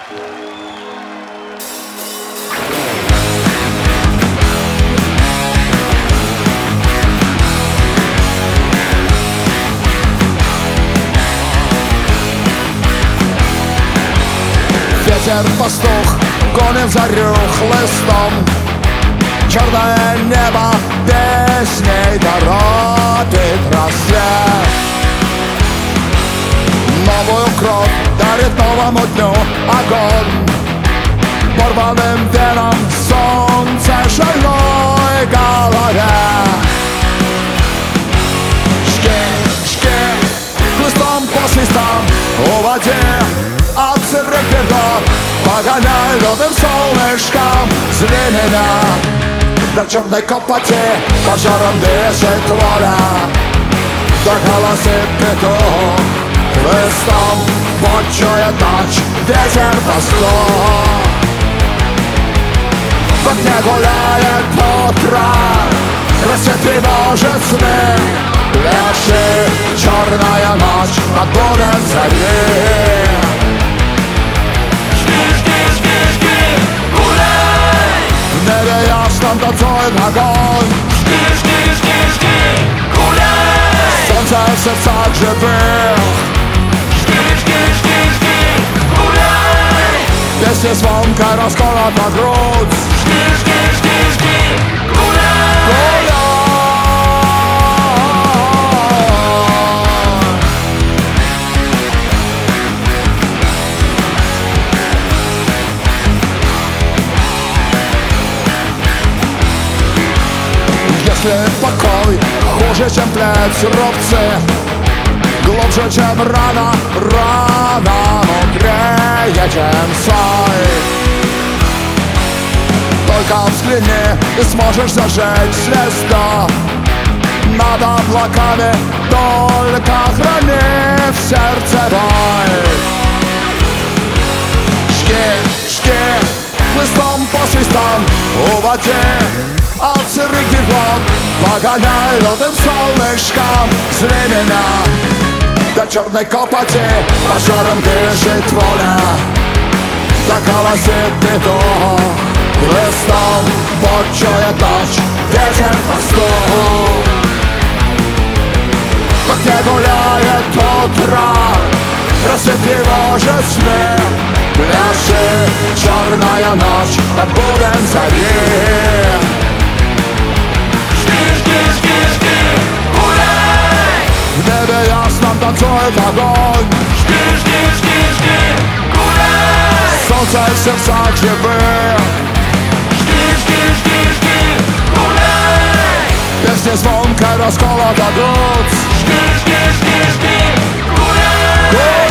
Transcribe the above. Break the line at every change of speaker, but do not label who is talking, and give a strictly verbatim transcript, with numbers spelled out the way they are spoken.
Ветер пастух гонит зарю хлыстом, черное небо песней торопит рассвет. Новую кровь дарит новому дню огонь, порванным веном солнце шальной голове. Жги, жги, хлыстом по свистам у воде, от сырых берегов погоняй лютым солнышком. Зли меня до черной копоти, пожаром дышит воля, да голосит петух хлыстом, почует ночь ветер восток. В окне гуляет утро, рассвет тревожит сны, леши черная ночь над бурем зари. В небе ясном танцует огонь,
Жги, жги, жги, жги, гуляй!
солнце в сердцах живых.
Жги, жги, жги, жги, гуляй!
Песни звонко расколот на грудь.
Жги, жги, жги, жги, гуляй!
Гуляй! Если покой хуже, чем плеть рубцы, глубже, чем рана, рана мудрее, чем свай. Только взгляни и сможешь зажечь звезду над облаками, только храни в сердце бой. Жги, жги, хлыстом по свистам у воде, от сырых берегов погоняй лютым солнышком. Зли меня до черной копоти, пожаром дышит воля, да голосит петух хлыстом, почует ночь ветер восток. В окне гуляет утро, рассвет тревожит сны, пляши черная ночь над бурем зари. В небе ясном танцует огонь,
Жги, жги, жги, жги, гуляй!
солнце в сердцах живых.
Жги, жги, жги, жги, гуляй!
Песни звонко расколот от грудь.
Жги, жги, жги, жги, гуляй!